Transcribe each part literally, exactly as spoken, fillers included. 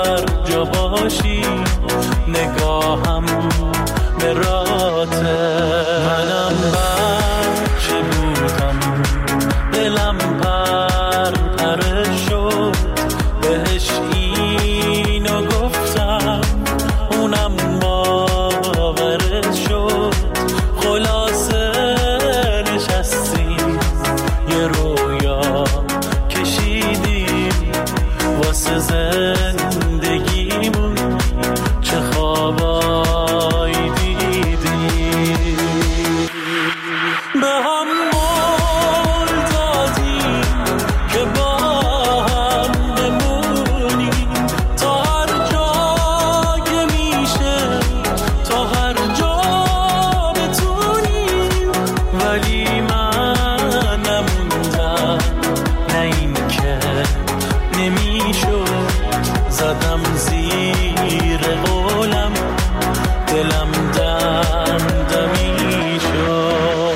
هر جا باشی نگاهم به راته. منم بچه بودم دلم پر پر شد بهش اینو گفتم اونم باورت شد. خلاصه نشستیم یه رویا کشیدیم واسه زندگیمون چه خوابایی دیدیم. به هم قول دادیم که با هم بمونیم تا هر جا که میشه تا هر جا بتونیم. ولی من نموندم نه این که نمیشد. زدم زیر قولم دلم دم دمی شد.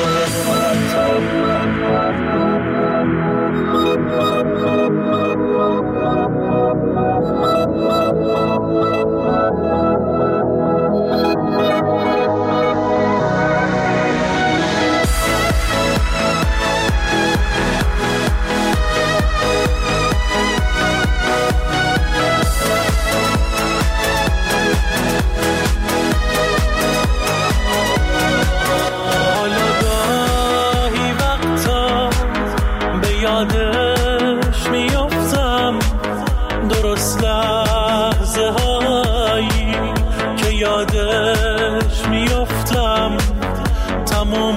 حالا گاهی وقتا به یادش میافتم درست لحظه هایی که یادش میافتم. تموم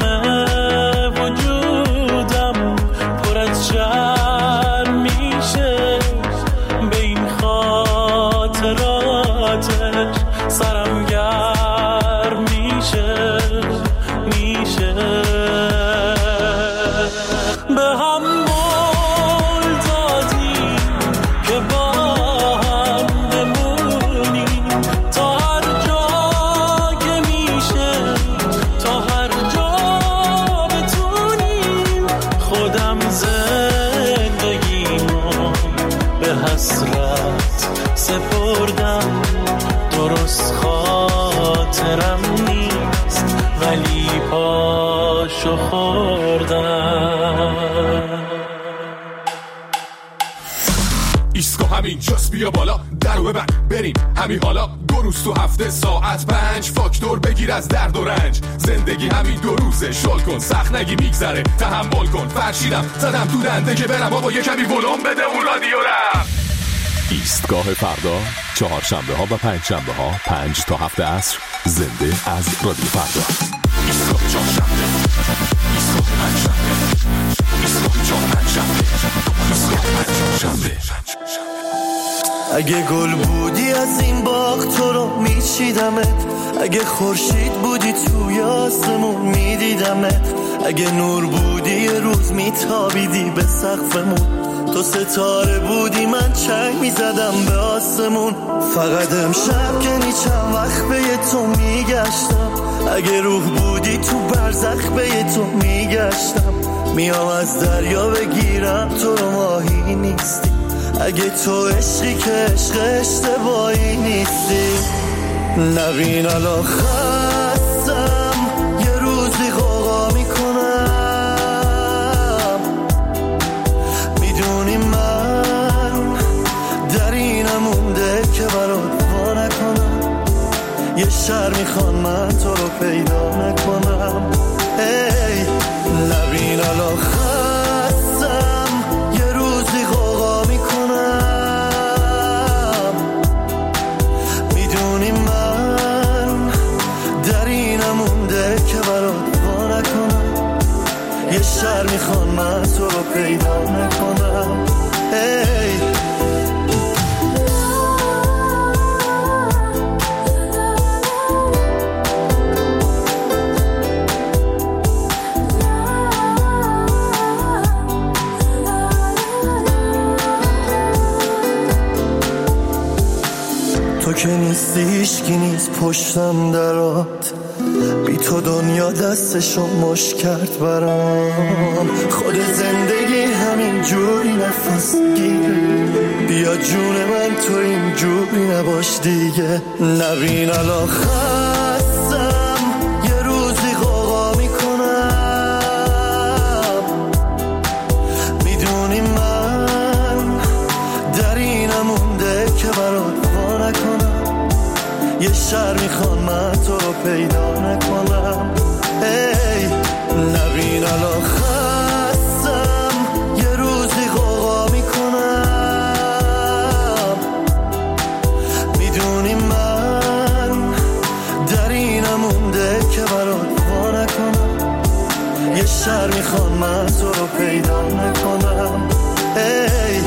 وجودم پر از شرم میشه به این خاطراتش. سرم گرم میشه میشه. به هم قول دادیم که با هم بمونیم تا هر جا که میشه تا هر جا بتونیم. خودم زندگیمو به حسرت سپردم درست خاطرم نیست ولی پاشو خوردم. ایسکو همین جاست بیا بالا درو ببند بریم همین حالا. دو روز تو هفته ساعت پنج فاکتور بگیر از درد و رنج. زندگی همین دو روزه شل کن سخت نگی میگذره تحمل کن. فرشیدم زدم تو دنده که برم بابا یه کمی ولوم بده اون رادیو رم. ایستگاه فردا چهارشنبه ها و پنج شنبه ها پنج تا هفت عصر زنده از رادیو فردا. ایستگاه چهارشنبه ایستگاه پنجشنبه ایستگاه چهارشنبه ایستگاه پنجشنبه. اگه گل بودی از این باغ تو رو میچیدمت. اگه خورشید بودی توی آسمون میدیدمت. اگه نور بودی یه روز میتابیدی به سقفمون. تو ستاره بودی من چنگ میزدم به آسمون. فقط امشب که نیچم وقت به تو میگشتم. اگه روح بودی تو برزخ به تو میگشتم. میام از دریا بگیرم تو رو ماهی نیستی. اگه تو عشقی که عشق اشتباهی نیستی. نبین الان خستم یه روزی غوغا میکنم. میدونی من در اینم مونده که برات وا نکنم. یه شر میخوان من تو رو پیدا نکنم. ای نبین الان خستم یه روزی غوغا میکنم. میدونی من در اینم مونده که برات وا نکنم. یه شر میخوان من تو رو پیدا نکنم. ای تو که نیستی هیچکی نیست پشتم درات. بی تو دنیا دستشو مش کرد برام. خود زندگی همین جوری نفس گیر. بیا جون من تو اینجوری نباش دیگه. نبین الان خستم یه روزی قاقا میکنم، میدونی من در اینم مونده که برات وا نکنم، یه شهر میخوام من تو رو پیدا نکنم. ای نبین الان خستم یه روزی قاقا میکنم، میدونی من در اینم مونده که برات وا نکنم، یه شهر میخوام من تو رو پیدا نکنم. ای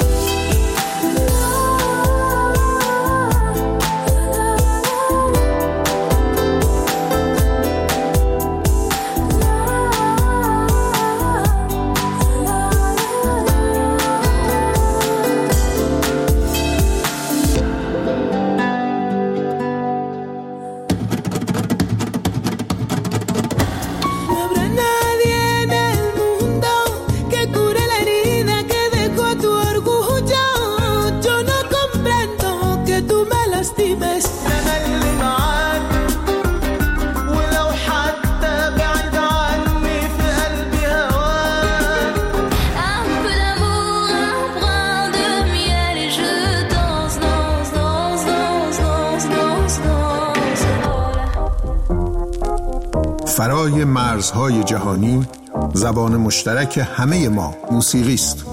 فرای مرزهای جهانی، زبان مشترک همه ما موسیقی است.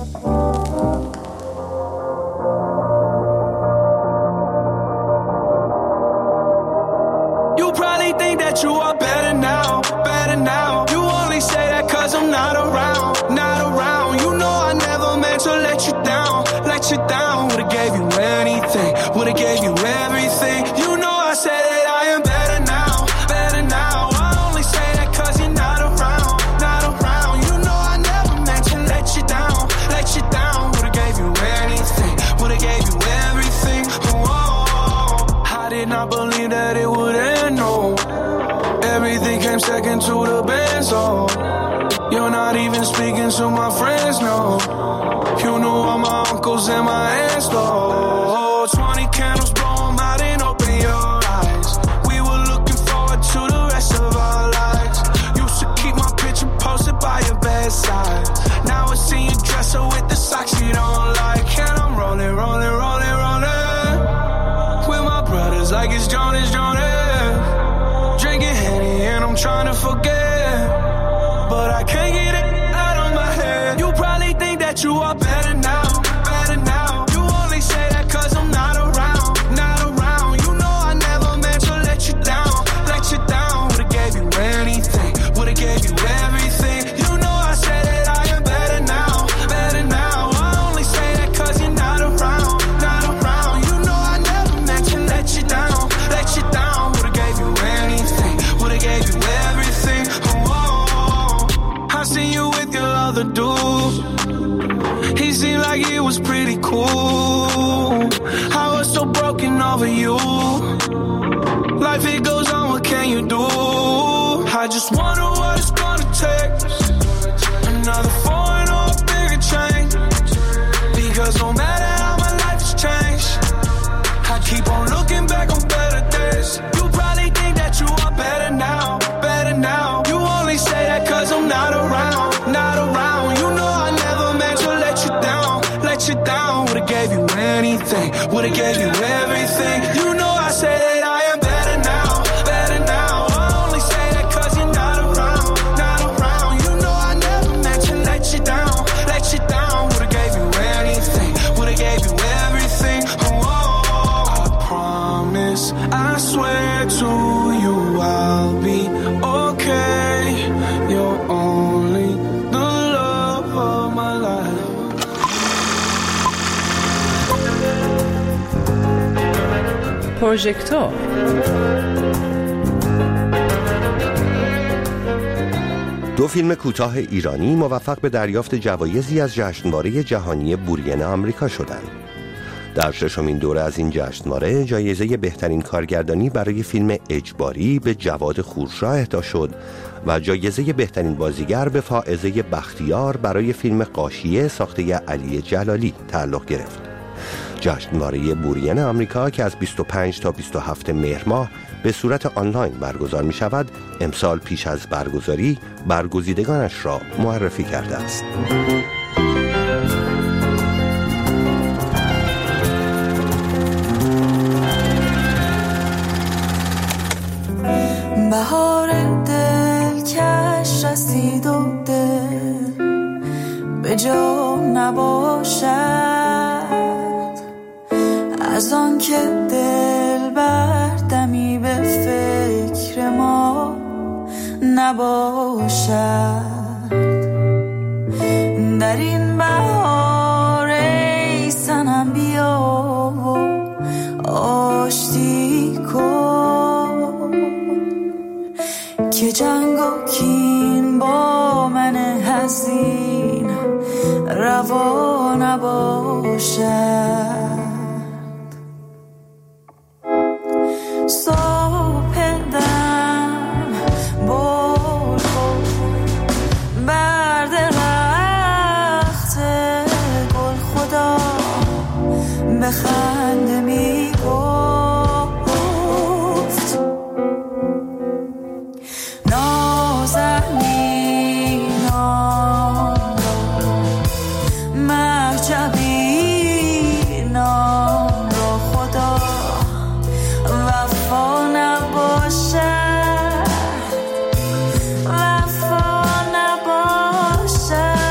Second to the Benz, oh. You're not even speaking to my friends, no. You know all my uncles and my aunts, though. Twenty candles, blow 'em out and open your eyes. We were looking forward to the rest of our lives. Used to keep my picture posted by your bedside. Now I see you dress her with the socks you don't like. And I'm rolling, rolling, rolling, rolling with my brothers like it's Jonas, Jonas. Drinking Henny and I'm trying to forget, but I can't get it out of my head. You probably think that you are better now, better now. You only say that cause I'm not around, not around. You know I never meant to let you down, let you down. Would've gave you anything, would've gave you everything. You know I said that I am better now, better now. I only say that cause you're not around, not around. You know I never meant to let you down, let you down. Would've gave you anything, would've gave you everything. Oh, I seen you with your other dude. He seemed like he was pretty cool. I was so broken over you. Life it goes on, what can you do? I just wonder what it's gonna take. Another foreign or a bigger change. Because no matter how my life has changed, I keep on looking back on better days. You probably think that you are better now, better now. You only say that cause I'm not around, not around. You know I never meant to let you down, let you down. Would've gave you anything, would've gave you everything. You know I say that I am better now, better now. I only say that cause you're not around, not around. You know I never meant to let you down, let you down. Would've gave you anything, would've gave you everything. Oh, I promise, I swear to you I'll be okay. You're only the love of my life. پروژکتور دو فیلم کوتاه ایرانی موفق به دریافت جوایزی از جشنواره جهانی بورین آمریکا شدند. در ششمین دوره از این جشنواره جایزه بهترین کارگردانی برای فیلم اجباری به جواد خورشاه اهدا شد و جایزه بهترین بازیگر به فائزه بختیار برای فیلم غاشیه ساخته علی جلالی تعلق گرفت. جشنواره بورین آمریکا که از بیست و پنج تا بیست و هفت مهر ماه به صورت آنلاین برگزار می شود، امسال پیش از برگزاری برگزیدگانش را معرفی کرده است. بهار دلکش رسید و دل به جا نباشد، از آن که دل بردمی به فکر ما نباشد. در این بهار ای صنم بیا و آشتی کن که جنگ و کین با من حزین روا نباشد. صبح دم بول بر درخت گل خدا بخنده می گفت نازنینان مهجبینان را خدا وفا نباشد، وفا نباشد.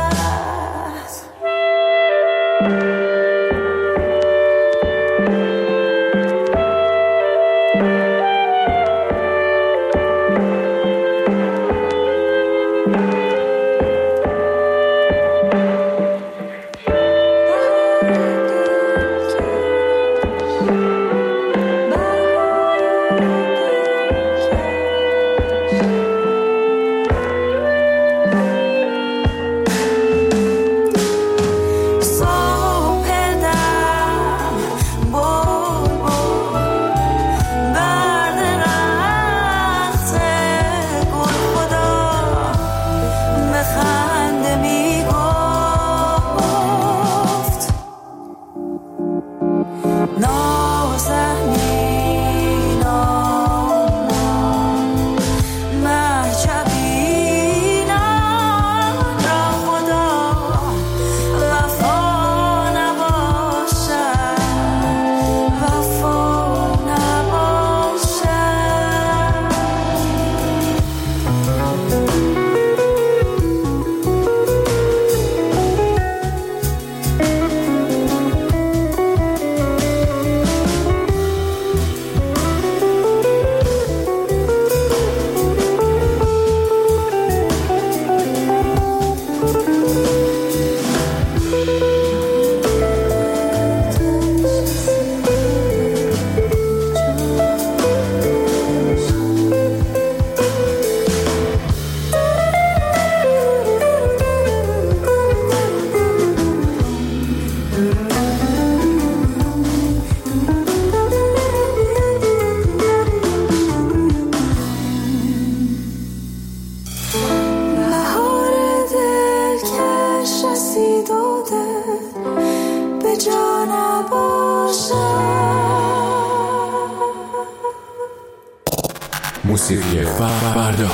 موسیقی فردا.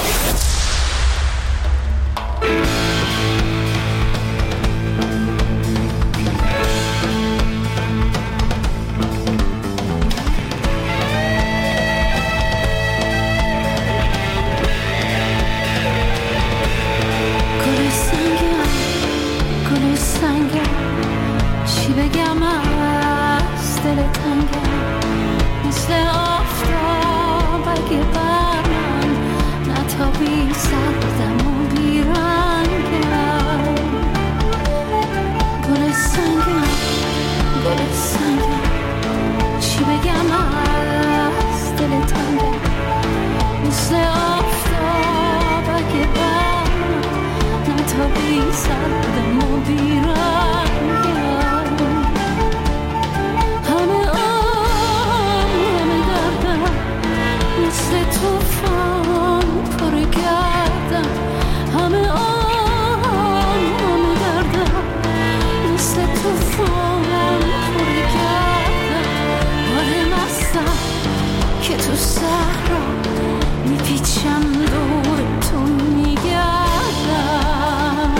توفان پر گردم صحرا میپیچم دور تو میگردم.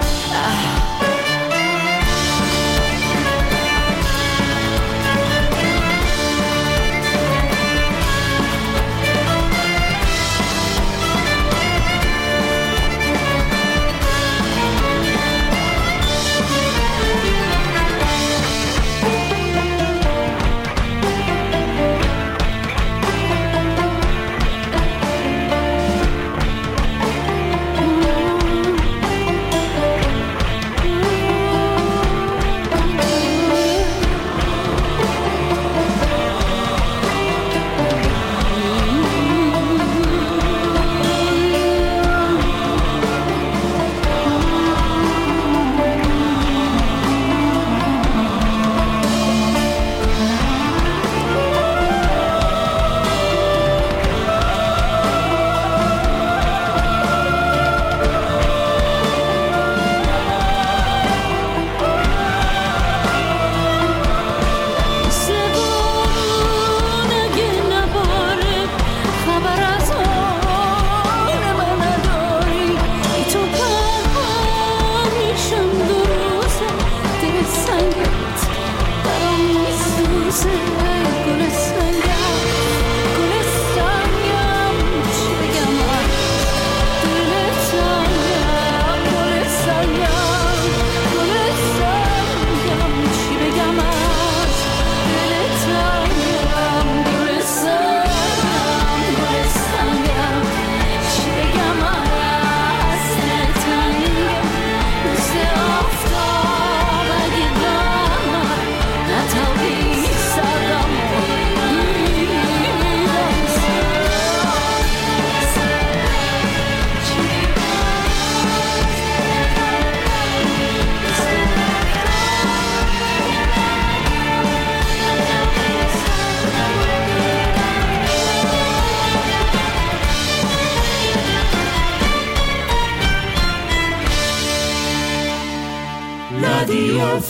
رادیو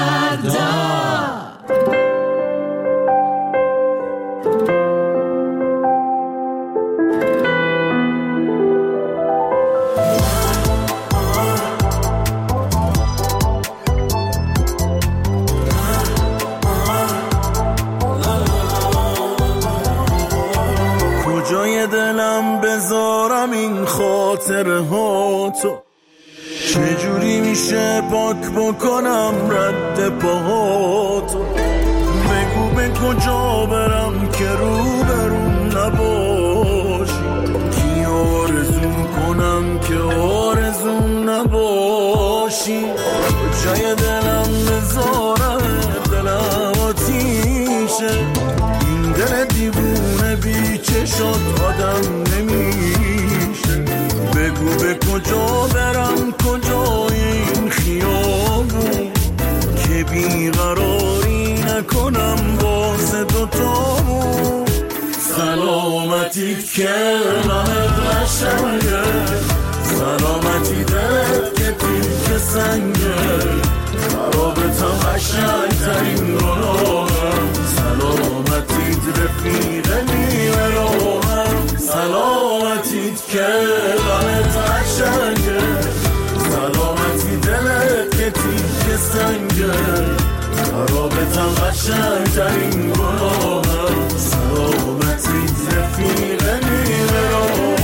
فردا. کجای دلم بذارم این خاطره ها تو، چجوری میشه پاک بکنم رد پاهاتو؟ بگو به کجا برم که رو برون نباشی، کی آرزو کنم که آرزو نباشی. کجای دلم بذارم دلم آتیشه، این دل دیوونه بی چشات آدم نمیشه. بگو به کجا برم کجای این خیابون که بیقراری نکنم واسه دوتامون. سلامتیت که لحظ قشنگه، سلامتی دلت که تیک سنگه، رابطم قشنگترین گناهم. سلامتیت رفیق نیمه راهم، سلامتیت که لحظ قشنگه، سلامتی دلت که تیک سنگه، رابطم قشنگترین گناهم. سلامتیت رفیق نیمه راهم.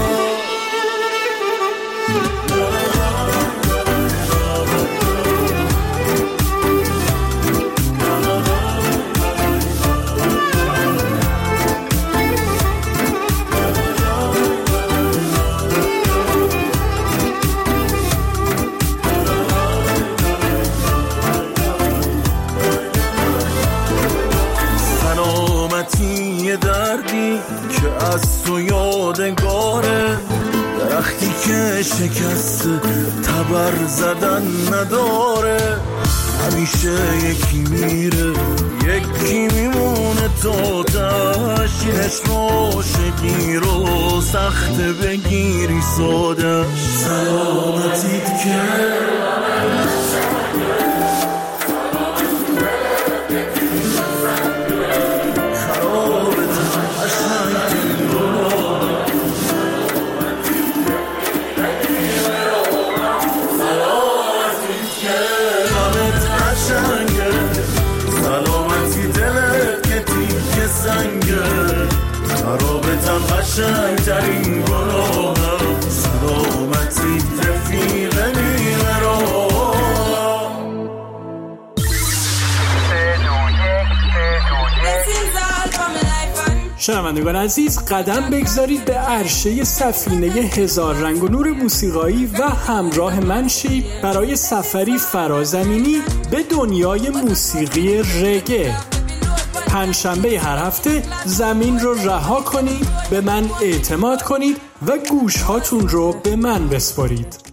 دردی که از تو یادگاره، درختی که شکسته تبر زدن نداره. همیشه یکی میره یکی میمونه، تا تشینش عاشقی رو سخته بگیری سادش. سلامتیت که خرابت قشنگ قشنگه رابطم قشنگترین گناهم سلامتی رفیق نیمه رو شنوندگان عزیز قدم بگذارید به عرشه سفینه هزار رنگ و نور موسیقایی و همراه من شید برای سفری فرازمینی به دنیای موسیقی رگه. پنجشنبه هر هفته زمین رو رها کنید، به من اعتماد کنید و گوش هاتون رو به من بسپارید.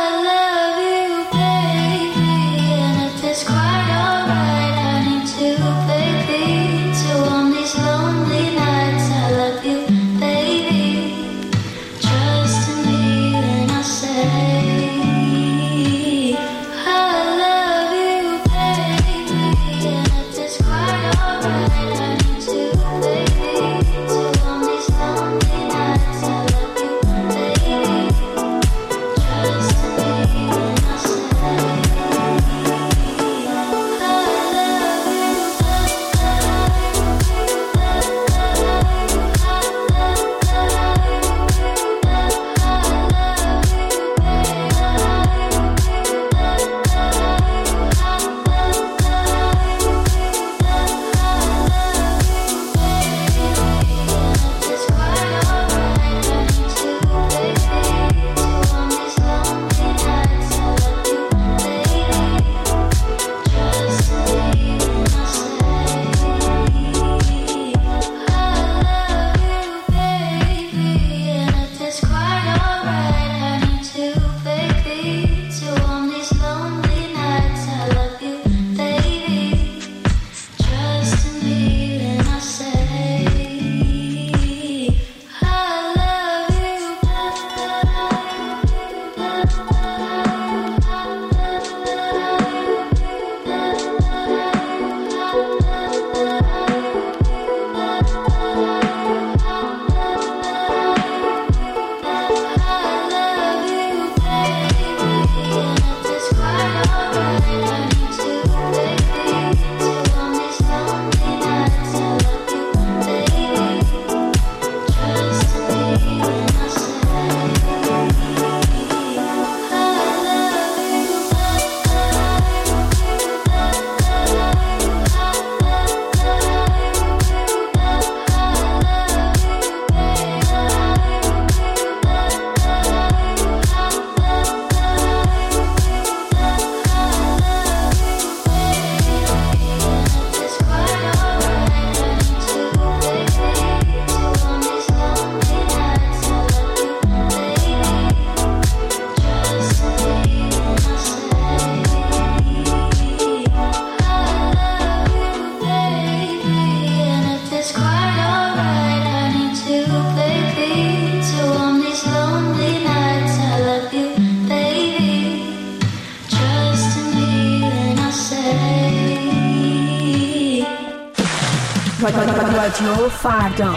رادیو فردا.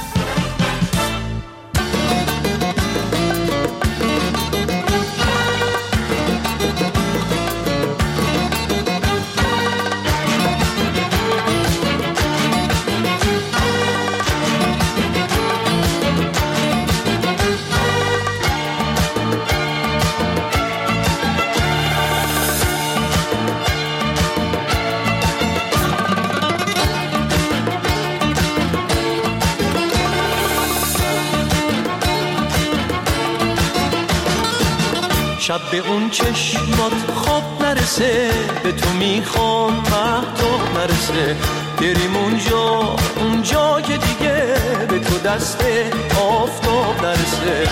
شب به اون چشمات خواب نرسه، به تو میخوام مهتاب نرسه، بریم اونجا اونجا که دیگه به تو دست آفتاب نرسه.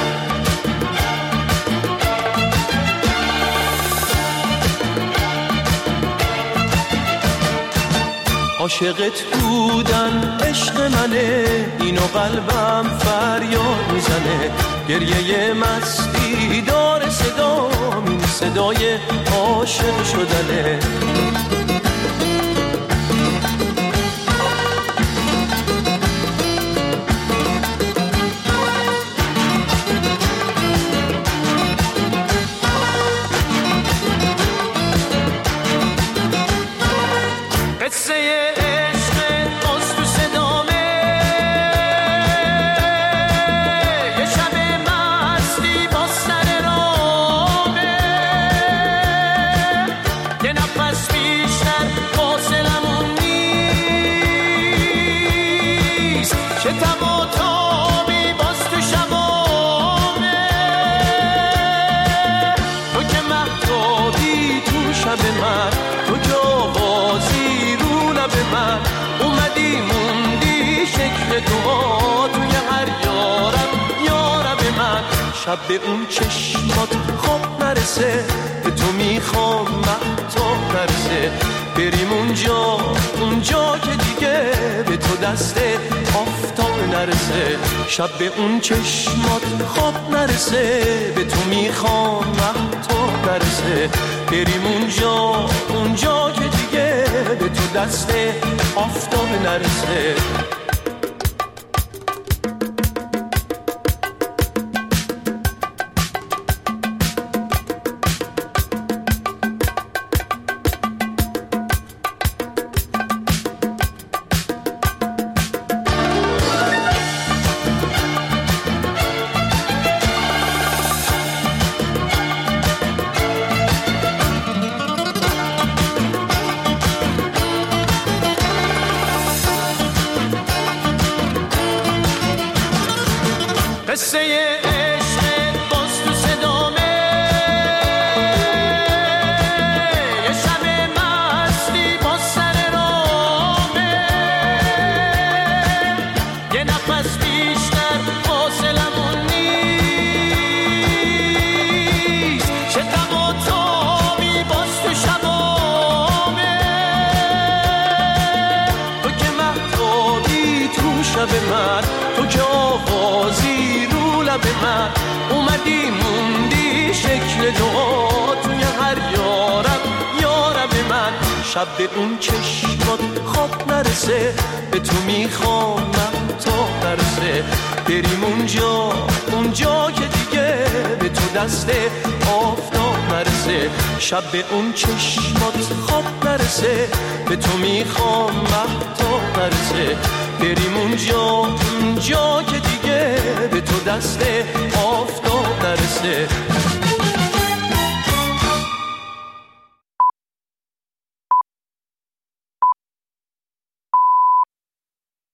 عاشقت بودن عشق منه، اینو قلبم فریاد میزنه، گریه مستی داره صدا، این صدای عاشق شدنه. قصه عشق باز تو صدامه، شکل دعا توی هر یارم یارم من. شب به اون چشمات خواب نرسه، به تو میخوام مهتاب نرسه، بریم اونجا اونجا که دیگه به تو دست آفتاب نرسه. شب به اون چشمات خواب نرسه، به تو میخوام مهتاب نرسه، بریم اونجا اونجا که دیگه به تو دست آفتاب نرسه. قصه عشق باز تو صدامه، یه شب مستی با سر رامه، یه نفس بیشتر فاصلمون نیست، چه تب و تابی باز تو شبامه، تو که مهتابی تو شب من، تو که آوازی به من اومدی موندی شکل دعا توی هر یارم یارم من. شب به اون چشمات خواب نرسه، به تو میخوام مهتاب نرسه، بریم اونجا اونجا که دیگه به تو دست آفتاب نرسه. شب به اون چشمات خواب نرسه، به تو میخوام مهتاب نرسه، بریم اونجا اونجا که دیگه به تو دست آفتاب نرسه.